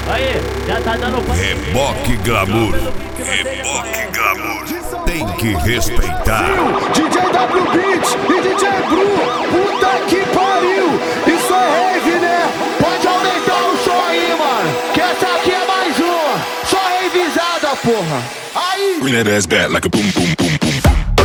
Aí, já tá dando Reboque Glamour. Reboque Glamour. Tem que respeitar. DJ W Beats e DJ Bru, puta que pariu. Isso é rave, né? Pode aumentar o som aí, mano, que essa aqui é mais uma. Só revisada, porra. Aí. Bring that ass back like a boom, boom, boom, boom.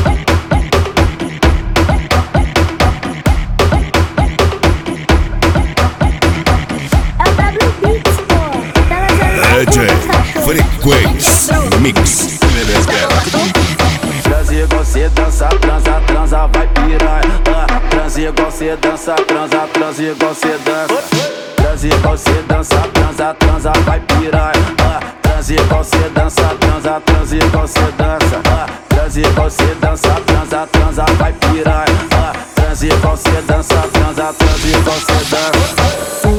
DJ Frequência Mix. Transa igual cê dança, transa, transa, vai pirar. Transa igual cê dança, transa, transa igual cê dança. Transa igual cê dança, transa, transa, vai pirar. Transa igual cê dança, transa, transa igual cê dança. Transa igual cê dança, transa, transa, vai pirar. Transa igual cê dança, transa, transa igual cê dança.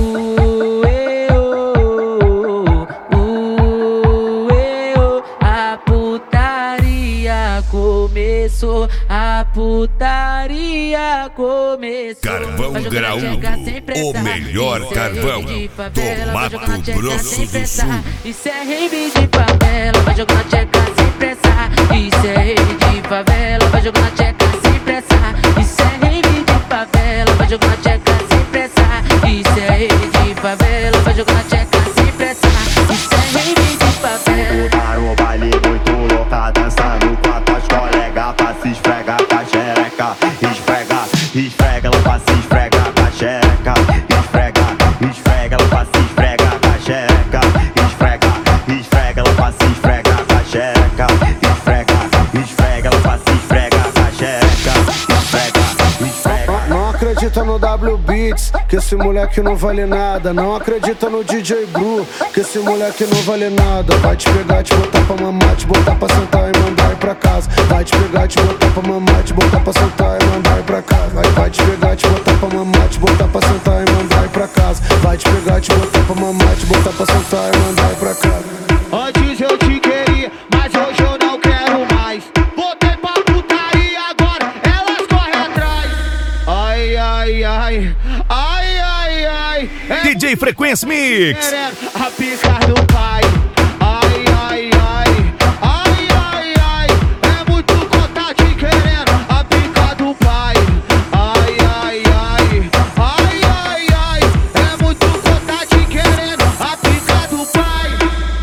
Começou, a putaria começou. Carvão Graúdo, o melhor carvão do Mato Grosso do Sul. Isso é rave de favela, vai jogando tcheca sem pressa. Isso é rave de favela, vai jogando tcheca sem pressa. Isso é rave de favela, vai jogando tcheca sem pressa. Isso é rave de favela, vai jogando tcheca sem pressa. Isso é rave de favela. Para o baile muito louca, dançando com a colega pra se esfregar com a xereca. Esfrega, esfrega, ela pra se esfregar com a xereca. Esfrega, esfrega, ela pra se esfregar com a xereca. Esfrega, esfrega, ela pra se esfregar com a xereca. Esfrega, esfrega, ela pra se esfregar com a xereca. Esfrega, esfrega. Não acredita no W Beats, que esse moleque não vale nada. Não acredita no DJ Bru, que esse moleque não vale nada. Vai te pegar, te botar pra mamar, te botar pra sentar e mandar ir pra casa. Vai te pegar, te botar pra mamar, te botar pra sentar e mandar ir pra casa. Vai te pegar, te botar pra mamar, te botar pra sentar e mandar ir pra casa. Vai te pegar, te botar pra mamar, te botar pra sentar e mandar ir pra casa. Antes eu te queria, mas hoje eu não quero mais. Botei pra putaria, agora elas correm atrás. Ai, ai, ai, ai, ai, ai. DJ Frequência Mix. A pica do pai. Ai, ai, ai, ai, ai, ai. É muito conta te querendo. A pica do pai. Ai, ai, ai, ai, ai, ai. É muito conta te querendo. A pica do pai.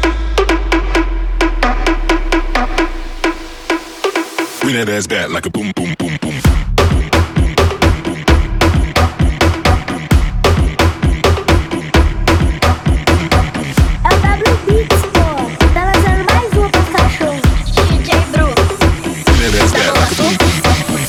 Bring that ass back like a boom, boom.